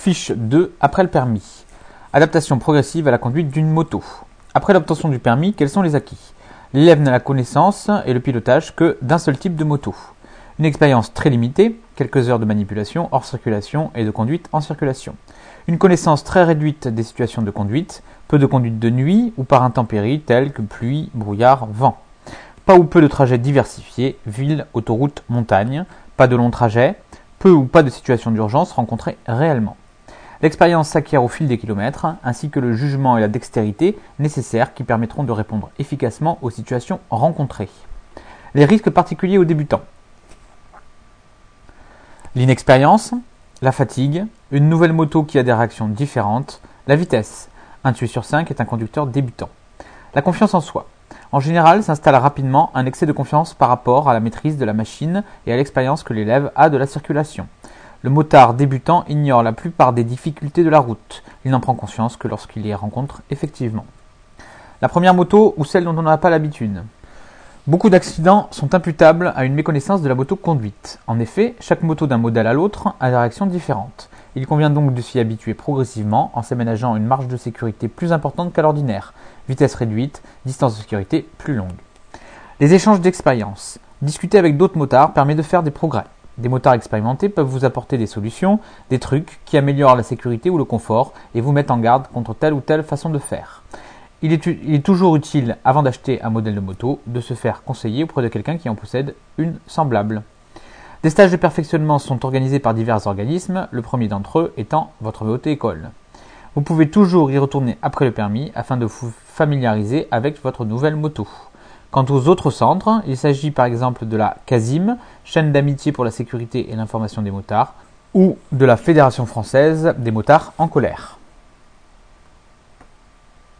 Fiche 2 après le permis. Adaptation progressive à la conduite d'une moto. Après l'obtention du permis, quels sont les acquis? L'élève n'a la connaissance et le pilotage que d'un seul type de moto. Une expérience très limitée, quelques heures de manipulation hors circulation et de conduite en circulation. Une connaissance très réduite des situations de conduite, peu de conduite de nuit ou par intempéries telles que pluie, brouillard, vent. Pas ou peu de trajets diversifiés, ville, autoroute, montagne, pas de longs trajets, peu ou pas de situations d'urgence rencontrées réellement. L'expérience s'acquiert au fil des kilomètres, ainsi que le jugement et la dextérité nécessaires qui permettront de répondre efficacement aux situations rencontrées. Les risques particuliers aux débutants. L'inexpérience, la fatigue, une nouvelle moto qui a des réactions différentes, la vitesse. Un tué sur 5 est un conducteur débutant. La confiance en soi. En général, s'installe rapidement un excès de confiance par rapport à la maîtrise de la machine et à l'expérience que l'élève a de la circulation. Le motard débutant ignore la plupart des difficultés de la route. Il n'en prend conscience que lorsqu'il les rencontre effectivement. La première moto ou celle dont on n'a pas l'habitude. Beaucoup d'accidents sont imputables à une méconnaissance de la moto conduite. En effet, chaque moto d'un modèle à l'autre a des réactions différentes. Il convient donc de s'y habituer progressivement en s'aménageant une marge de sécurité plus importante qu'à l'ordinaire, vitesse réduite, distance de sécurité plus longue. Les échanges d'expérience. Discuter avec d'autres motards permet de faire des progrès. Des motards expérimentés peuvent vous apporter des solutions, des trucs qui améliorent la sécurité ou le confort et vous mettent en garde contre telle ou telle façon de faire. Il est toujours utile, avant d'acheter un modèle de moto, de se faire conseiller auprès de quelqu'un qui en possède une semblable. Des stages de perfectionnement sont organisés par divers organismes, le premier d'entre eux étant votre auto-école. Vous pouvez toujours y retourner après le permis afin de vous familiariser avec votre nouvelle moto. Quant aux autres centres, il s'agit par exemple de la CASIM, chaîne d'amitié pour la sécurité et l'information des motards, ou de la Fédération française des motards en colère.